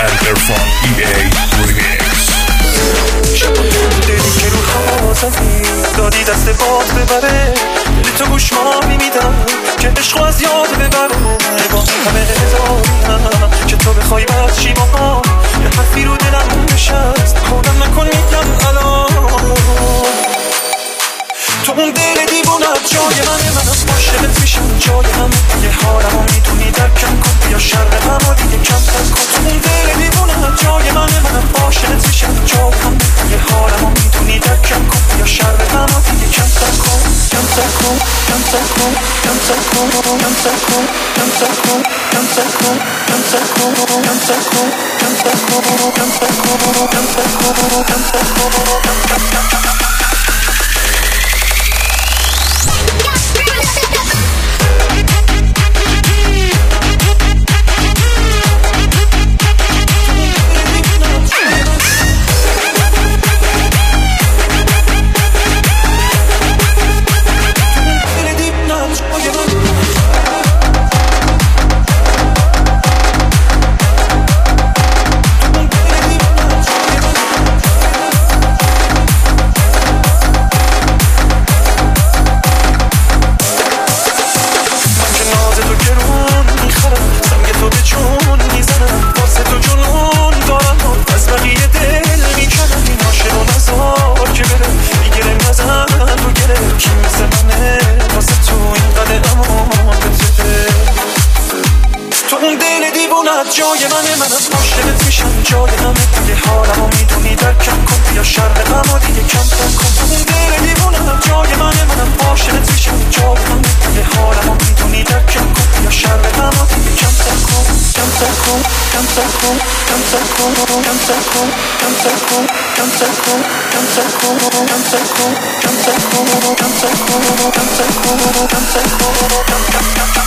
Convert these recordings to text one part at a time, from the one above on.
and Irfan EA Remix. دلی که رو هوا زدی دادی دست باد ببره دلی تو گوش ما میمیدم که عشقو از یاد ببره با همه هزاریم که تو بخوای بد چی با یه حرفی رو دلم نشست خودم نکن میگم الان تو اون دل دیوونت جای منم عاشقت میشم جای همه یه حالمو میدونی درکم کن بیا شرقمو دیگه کم تر کن تو اون دل دیوونت جای منم عاشقت میشم جای همه یه حالمو میدونی درکم کن بیا شرقمو دیگه کم تر کن کم تر کن کم تر کن کم تر کن کم تر کن کم تر کن کم تر کن کم تر کن کم تر کن کم تر کن کم تر کن کم تر کن کم تر کن جای منم عاشقت میشم جای همه یه حالمو میدونی درکم کن بیا شرقمو دیگه کم تر کن تو اون دل دیوونم جای منم عاشقت میشم جای همه یه حالمو میدونی درکم کن بیا شرقمو دیگه کم تر کن کم تر کن کم تر کن کم تر کن کم تر کن کم تر کن کم تر کن کم تر کن کم تر کن کم تر کن کم تر کن کم تر کن کم تر کن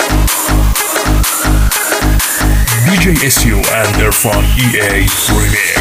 DJ SU and Irfan EA Remix.